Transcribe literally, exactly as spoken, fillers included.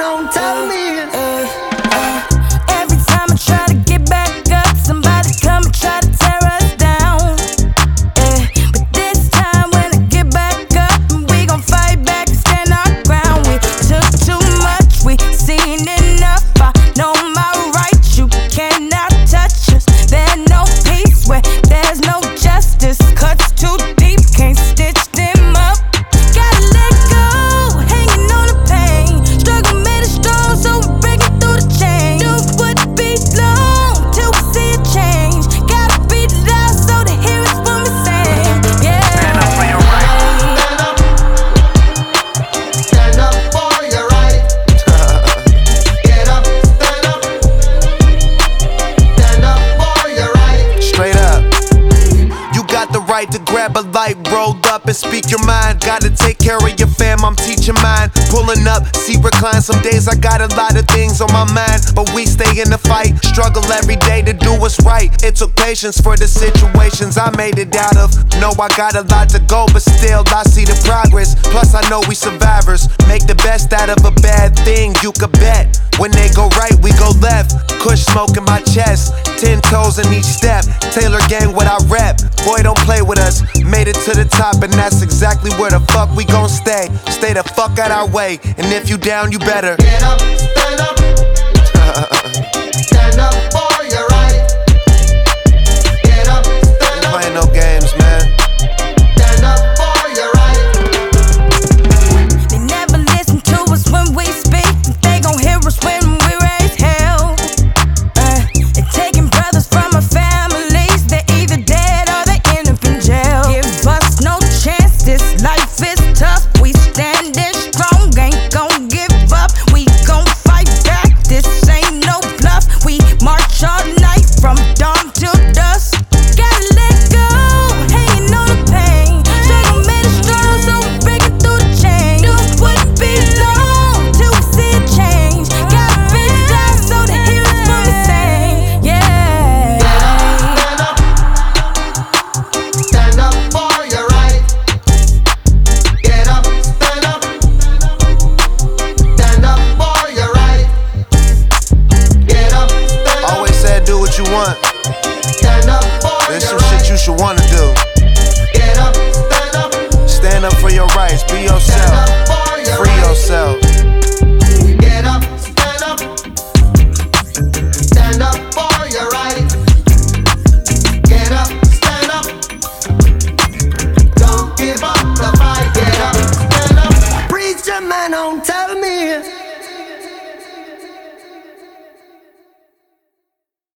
on top of me. Uh, uh, every time I try to get back up, somebody come and try to tear us down. Uh, but this time when I get back up, we gon' fight back and stand our ground. We took too much, we seen enough. I know my rights, you cannot touch us. There's no peace where there's no justice. Cuts too deep, can't stitch them up. Gotta let go, hanging on the pain. Struggle made us strong, so we're breaking through the chain. Do what be long till we see a change. Gotta beat it out so they hear us when we sing. Yeah. Stand up for your right. Stand up. Stand up for your right. Get up, stand up. Stand up for your right. Straight up. You got the right to grab a light, rolled up and speak your mind. Gotta take care of your fam, I'm teaching mine. Pulling up, see recline. Some days I got a lot of things on my mind, but we stay in the fight. Struggle every day to do what's right. It took patience for the situations I made it out of. Know I got a lot to go, but still I see the progress. Plus I know we survivors. Make the best out of a bad thing, you could bet. When they go right, we go left. Kush smoke in my chest, ten toes in each step. Taylor gang what I rep. Boy, don't play with us. Made it to the top, and that's exactly where the fuck we gon' stay. Stay the fuck out our way, and if you down, you better Get up, stand up. Stand up for your right. Get up, stand up. playing no games, man. Stand up for your right. They never listen to us when we speak. They gon' hear us when we raise hell. Uh, they're taking brothers from our families. They're either dead or they end up in jail. Give us no chance, this life is tough. We standing strong, ain't gon' give up. We gon' fight back, this ain't no bluff. We march all night from dawn till dusk. Gotta let go, hanging on the pain. Struggle made us strong, so we're breaking through the chain. Do what be long till we see a change. Gotta beat it down so they hear us when we sing. Yeah. Stand up. Stand up for your right. Get up, stand up. Stand up for your right. Get up, stand up. Always said do what you want. Stand up for There's your some right. shit you should wanna do. Get up, stand up. Stand up for your rights, be Stand yourself. up for your Free right. yourself. Get up, stand up. Stand up for your right. Get up, stand up. Don't give up the fight. Get up, stand up. Preacher man on time.